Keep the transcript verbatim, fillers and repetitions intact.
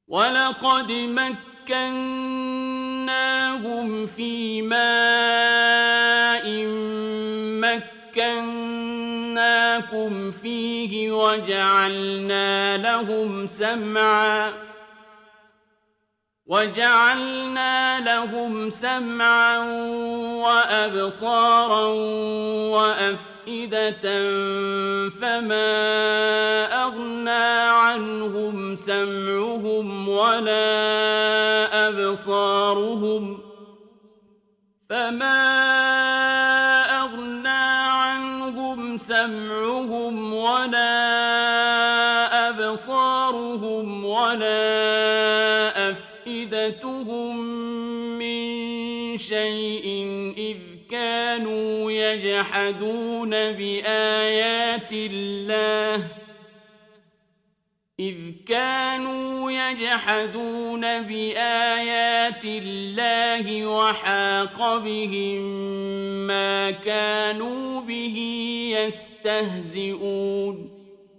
وَلَقَدْ مَكَّنَّاهُمْ فِي مَاءٍ مَّكَّنَّاكُمْ فِيهِ وَجَعَلْنَا لَهُمْ سَمْعًا وَجَعَلْنَا لَهُمْ سَمْعًا وَأَبْصَارًا وَأَفْئِدَةً فَمَا أَغْنَىٰ عَنْهُمْ سَمْعُهُمْ وَلَا أَبْصَارُهُمْ فَمَا أَغْنَىٰ عَنْهُمْ سَمْعُهُمْ وَلَا أَبْصَارُهُمْ وَلَا أَفْئِدَتُهُم مِّن شَيْءٍ إِذْ كَانُوا يَجْحَدُونَ بِآيَاتِ اللَّهِ إِذْ كَانُوا يَجْحَدُونَ بِآيَاتِ اللَّهِ وَحَاقَ بِهِم مَّا كَانُوا بِهِ يَسْتَهْزِئُونَ